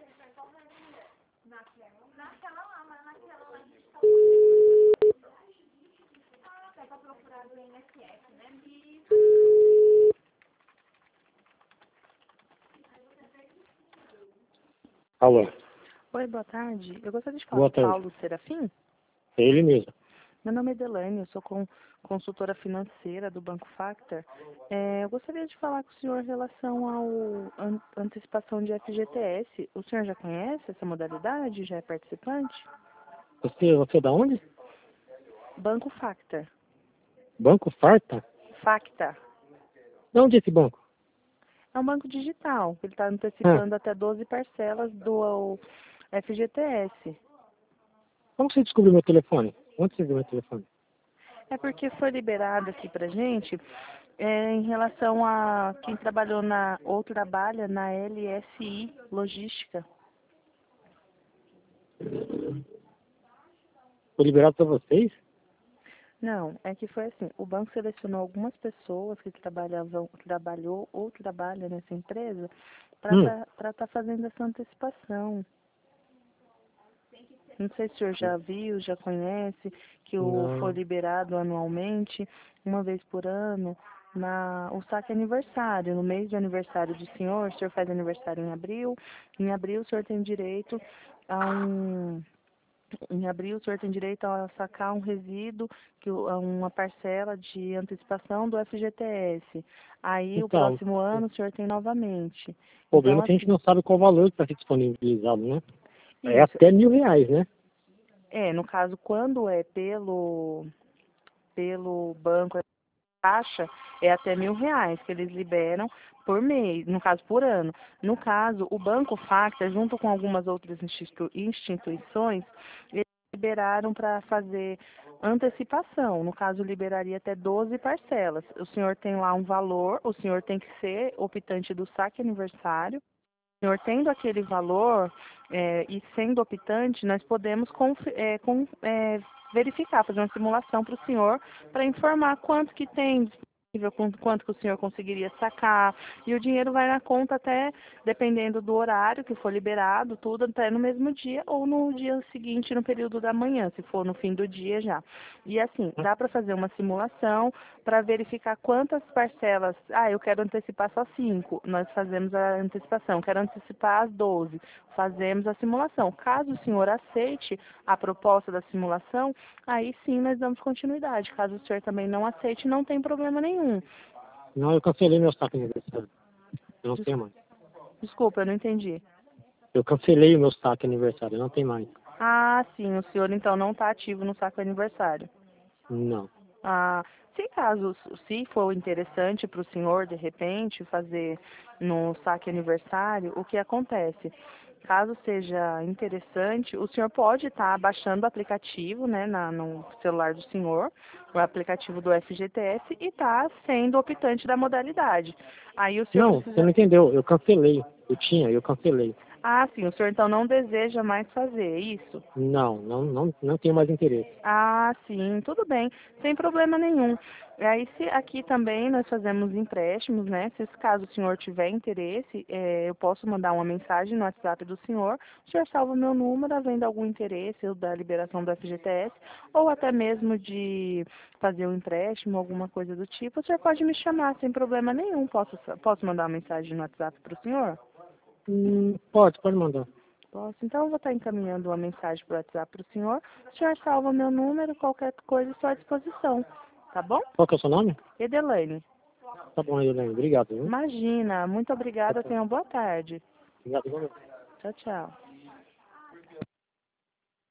Naquela lá, mas naquela lá a gente tá até pra procurar do INSS, né? Alô, Oi, boa tarde. Eu gostaria de falar boa com o tarde. Paulo Serafim. É ele mesmo. Meu nome é Delaine, eu sou consultora financeira do Banco Factor. Eu gostaria de falar com o senhor em relação ao antecipação de FGTS. O senhor já conhece essa modalidade? Já é participante? Você é da onde? Banco Factor. Banco Farta? Facta. De onde é esse banco? É um banco digital. Ele está Ah, antecipando até 12 parcelas do FGTS. como você descobriu meu telefone? Onde você viu meu telefone? É porque foi liberado aqui pra gente em relação a quem trabalhou ou trabalha na LSI Logística. Foi liberado para vocês? Não, é que foi assim, o banco selecionou algumas pessoas que trabalhou ou trabalha nessa empresa Hum. para estar fazendo essa antecipação. Não sei se o senhor já viu, já conhece, que foi Não. liberado anualmente, uma vez por ano, o saque aniversário. No mês de aniversário do senhor, o senhor faz aniversário em abril o senhor tem direito a em abril, o senhor tem direito a sacar um resíduo, uma parcela de antecipação do FGTS. Aí, o Então, próximo ano, o senhor tem novamente. o Então, problema é que a gente assim, não sabe qual valor que está disponibilizado, né? É isso. até R$ 1.000, né? No caso, quando é pelo banco, a taxa é até R$ 1.000 que eles liberam por mês, no caso por ano. No caso, o Banco Factor, junto com algumas outras instituições, eles liberaram para fazer antecipação. No caso, liberaria até 12 parcelas. O senhor tem lá um valor, o senhor tem que ser optante do saque aniversário. O senhor tendo aquele valor e sendo optante, nós podemos verificar, fazer uma simulação para o senhor para informar quanto que tem disponível, quanto que o senhor conseguiria sacar. E o dinheiro vai na conta até, dependendo do horário que for liberado, tudo até no mesmo dia ou no dia seguinte, no período da manhã, se for no fim do dia já. E assim, dá para fazer uma simulação para verificar quantas parcelas. Eu quero antecipar só 5. Nós fazemos a antecipação. Quero antecipar as 12. Fazemos a simulação. Caso o senhor aceite a proposta da simulação, aí sim nós damos continuidade. Caso o senhor também não aceite, não tem problema nenhum. Não, eu cancelei meu saque aniversário. Eu não tenho mais. Desculpa, eu não entendi. Eu cancelei o meu saque aniversário, eu não tenho mais. Ah, sim, o senhor então não está ativo no saco aniversário. Não. Se for interessante para o senhor, de repente, fazer no saque aniversário, o que acontece? Caso seja interessante, o senhor pode estar baixando o aplicativo, né, no celular do senhor, o aplicativo do FGTS, e estar sendo optante da modalidade. Aí o senhor Não, você precisa. não entendeu. Eu cancelei. Eu cancelei. Ah, sim, o senhor então não deseja mais fazer é isso? Não tenho mais interesse. Ah, sim, tudo bem, sem problema nenhum. E aí, se aqui também nós fazemos empréstimos, né? Se caso o senhor tiver interesse, eu posso mandar uma mensagem no WhatsApp do senhor. O senhor salva o meu número, havendo algum interesse ou da liberação do FGTS, ou até mesmo de fazer um empréstimo, alguma coisa do tipo. O senhor pode me chamar sem problema nenhum. Posso mandar uma mensagem no WhatsApp para o senhor? Pode mandar. Posso. Então, eu vou estar encaminhando uma mensagem para o WhatsApp para o senhor. O senhor salva meu número, qualquer coisa estou à disposição. Tá bom? Qual que é o seu nome? Edelaine. Tá bom, Helene. Obrigado, viu? Imagina. Muito Tá obrigada. bom. Tenha uma boa tarde. Obrigado, igualmente. Tchau, tchau.